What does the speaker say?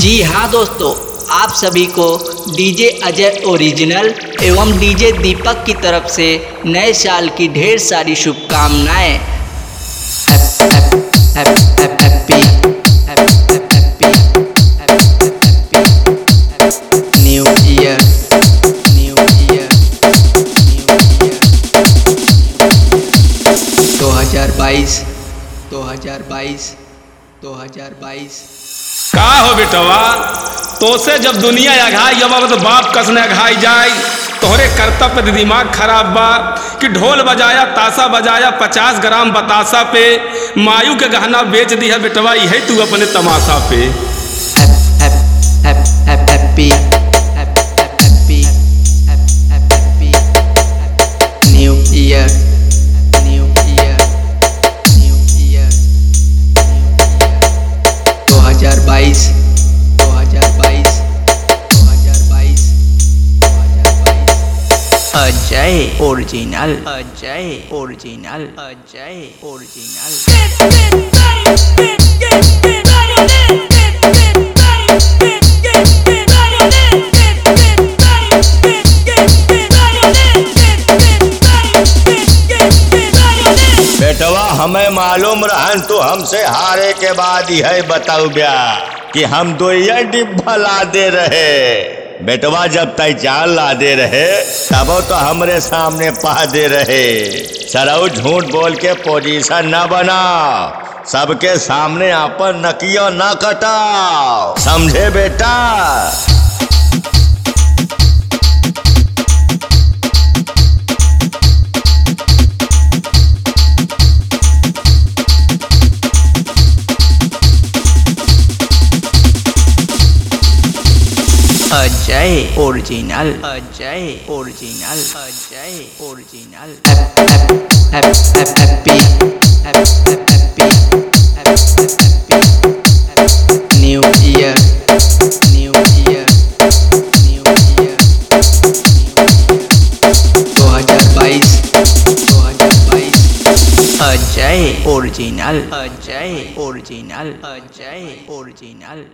जी हाँ दोस्तों, आप सभी को डीजे अजय ओरिजिनल एवं डीजे दीपक की तरफ से नए साल की ढेर सारी शुभकामनाएं। Happy new year, new year, new year 2022 2022 2022। का हो बेटवा, तो से जब दुनिया अघाई अब तो बाप कसने अघाई जाए। तोहरे कर्तव्य पे दिमाग खराब बा कि ढोल बजाया ताशा बजाया 50 ग्राम बतासा पे मायू के गहना बेच दिया बेटवा, यही तू अपने तमाशा पे। Happy new year, new year, new year 2022 2022 2022 Ajay original, Ajay original, Ajay original. बेटवा हमें मालूम रहन तो हमसे हारे के बाद यह बताऊ ब्या कि हम दो डिब्बा ला दे रहे। बेटवा जब तक चाल ला दे रहे तब तो हमरे सामने पा दे रहे। सरऊ झूठ बोल के पोजीशन न बनाओ, सबके सामने अपन नकिया न कटाओ, समझे बेटा। Ajay original, Ajay original, Ajay original. Happy new year, new year, new year 2022 Ajay original, Ajay original, Ajay original.